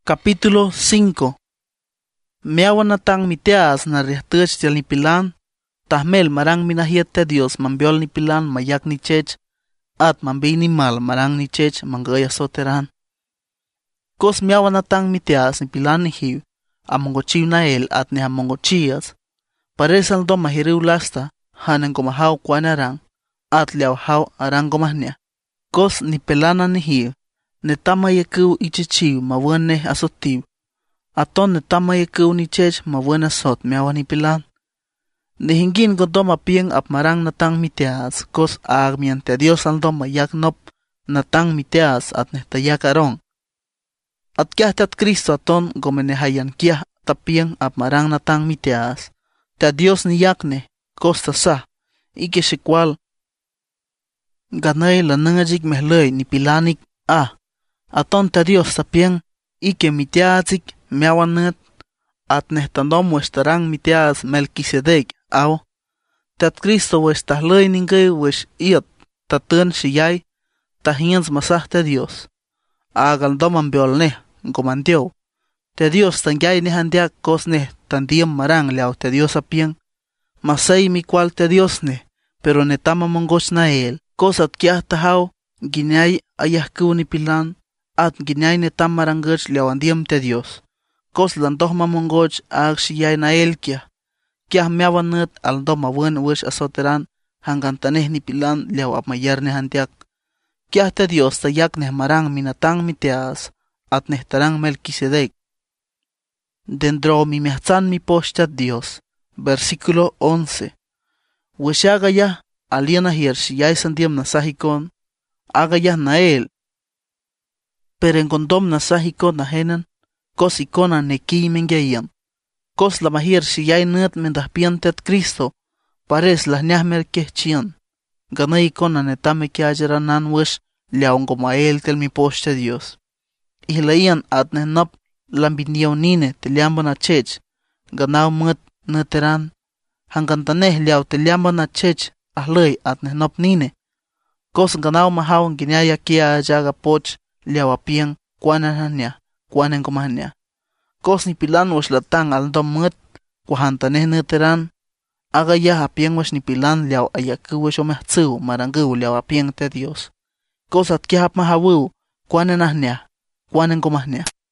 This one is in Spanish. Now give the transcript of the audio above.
Capítulo 5. Meawanatang miteas na rihtech tial nipilan, tahmel marang minahiet te Dios mambiol nipilan mayak ni chech, at mambi ni mal marang ni chech manggaya soteran. Kos meawanatang miteas nipilan ni hiu, amongochiw na el at ni amongochias, paresal do mahiriw lasta, hanan gomahaw kwanarang, at liawhaw arang gomahnia. Kos nipelana ni hiu, netama yekuw ichichiw mawane asotiw. Aton netama yekuw ni chech mawane asot meawan nipilan. Nihingin godom apieng ap marang natang miteas, kos agmiante Dios aldom mayak nop natang miteas at nehtayak arong. At kiahtat Kristo aton gomenehayan kiah tapieng ap marang natang miteas. Ta Dios niyakne, kos tasah, ike shikwal. Ganay lanangajik mehlay nipilanik aton ta Dios tapieng, ike miteazik meawanet, at nehtandom westarang miteas Melquisedec aw. Tat Kristo westahlay ningay wesh iot, tatun shiyay, tahiens masah te Dios. Agaldom ambiol neh, gomandiow. Te Dios tangyay nehandiak kos neh tandiem marang liaw te Dios apieng. Masay mi kwal te Dios neh, pero netama mongoch na el, kos at kiah tahaw, ginyay ayahkuw nipilan, at ginyay netam marangach liawandiem te Dios. Kos landoh mamongoch ag shiyay na el kiah meawanet aldo mawen wish asoteran hangantaneh nipilan liaw apmayar nehandiak. Kiah te Dios tayak neh marang minatang miteas at nehtarang Melquisedec. Dendro mi mehtzan mi poshtat Dios. Versículo 11. Wishagaya aliena hier shiyay sandiem nasahikon, agaya na el. Perengondom nasahikon nahenan, kos ikona neki mengayan. Kos la mahir shiyay net mendahpiantet Cristo, pares las nyahmer kehchian. Gana ikona netame kiajaranan wish liaongomael tel mi poste Dios. Ihlaian at nehnap lambinionine teliamba na chech, ganaw met neteran. Hangantaneh liaw teliamba na chech ahlay at nehnap nine. Kos ganaw mahaw ginyaya kia jaga poch liaw apiang kwanananya, kwanengomahanya. Kos nipilan wash latang aldom met, kwahantaneh neteran. Agaya apiang wash nipilan liaw ayaku wash omehtsiw marangu liaw apiang te Dios. Kos at kihap mahawu, kwanenahnya, kwanengomahnya.